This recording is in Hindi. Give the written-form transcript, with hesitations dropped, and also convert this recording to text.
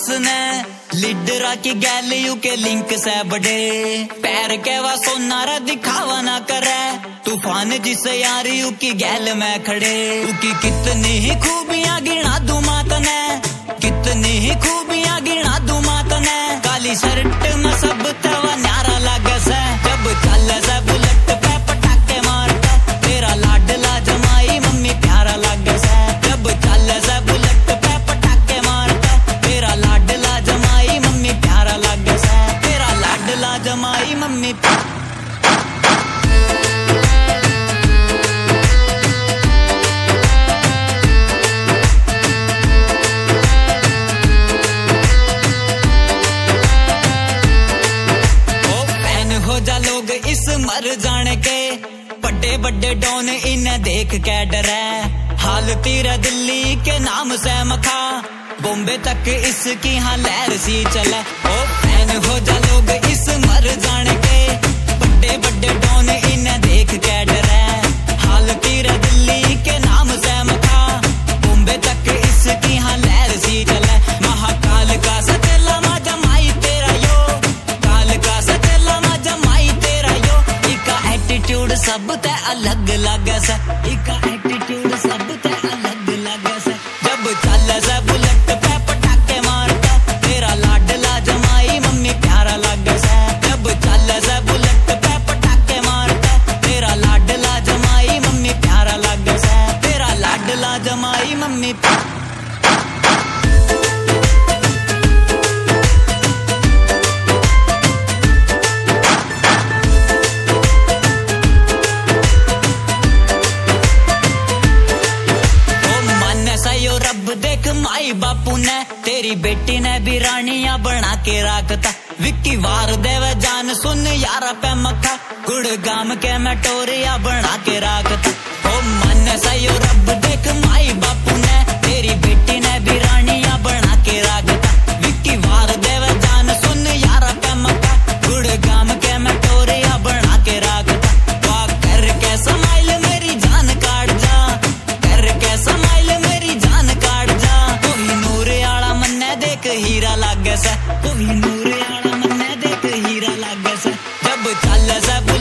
ने लीडरा की गैलियू के लिंक से बड़े पैर के वा सोनारा दिखावा ना करे तूफान जिसे यारियों की गैल में खड़े उकी कितनी ही खूबियां गिना दूं मात ने कितनी ही खूबियां गिना दूं मात ने काली शर्ट में सब तवा न्यारा लागे से जब चले से बुलेट पे पटाखे मारता तेरा लाडला जमाई मम्मी प्यारा लागे से जब चले से बुलेट पे पटाखे मारता तेरा लाडला जमाई मम्मी प्यारा लागे से तेरा लाडला जमाई मम्मी इस मर जाने के बड़े बड़े डॉन इन्हें देख के डरे हाल तेरा दिल्ली के नाम से मखा बॉम्बे तक इसकी हाँ लहर सी चले ओ फैन हो जा लोग इस मर जाने के बड़े बड़े डॉन इन्हें देख के डरे हाल तेरा दिल्ली के नाम से मखा बॉम्बे तक इसकी हाँ लहर सी चले महाकाल का सचेला मा जमाई तेरा यो काल का सचेला मा जमाई एटीट्यूड सब ते अलग लगे से इका एटीट्यूड सब ते अलग लगे से जब चले से बुलेट पे पटाखे मारता तेरा लाडला जमाई मम्मी प्यारा लगे से जब चले से बुलेट पे पटाखे मारता तेरा लाडला जमाई मम्मी प्यारा लगे से तेरा लाडला जमाई मम्मी देख माई बापू ने तेरी बेटी ने भी रानियां बना के रखता विक्की वार देवे जान सुन यारा पे मक्खा गुड़गाम के मटोरिया बना के रखता ओ मन सयो रब देख माई बापू ने तेरी बेटी ने भी रानियां बना के रखता विक्की वार देवे जान सुन यारा पे मक्खा गुड़गाम के मटोरिया बना के रखता वाह करके समाइल मेरी जान काट जा करके समाइल मेरी जान काट जा देख हीरा लागे से कोई नूरे आला मन्ने देख हीरा लागे से जब चले से